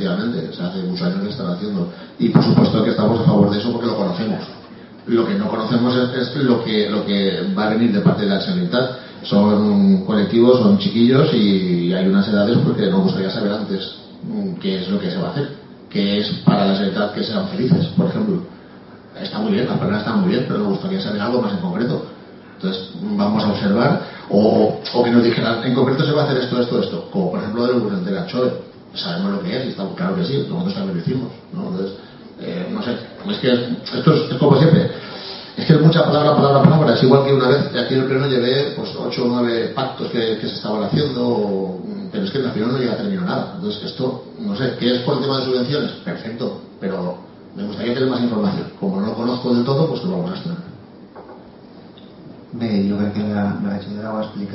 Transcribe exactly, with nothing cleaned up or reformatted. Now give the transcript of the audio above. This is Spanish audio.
efectivamente, o sea, hace muchos años que están haciendo, y por supuesto que estamos a favor de eso porque lo conocemos. Lo que no conocemos es, es lo que lo que va a venir de parte de la Generalitat. Son colectivos, son chiquillos y hay unas edades porque nos gustaría saber antes qué es lo que se va a hacer, qué es para la Generalitat que sean felices, por ejemplo. Está muy bien, las personas están muy bien, pero nos gustaría saber algo más en concreto. Entonces vamos a observar, o, o que nos dijeran en concreto se va a hacer esto, esto, esto, como por ejemplo del Guggenheim de la Choe. Sabemos lo que es y está claro que sí, nosotros también lo hicimos, ¿no? Entonces eh, no sé, es que esto es, es como siempre, es que es mucha palabra, palabra, palabra. Es igual que una vez aquí en el pleno llevé pues ocho o nueve pactos que, que se estaban haciendo, pero es que al final no llega a terminar nada. Entonces esto, no sé, ¿qué es por el tema de subvenciones? Perfecto, pero me gustaría tener más información. Como no lo conozco del todo, pues que lo vamos a explicar. Bé, jo crec que la, la regidora ho ha explicat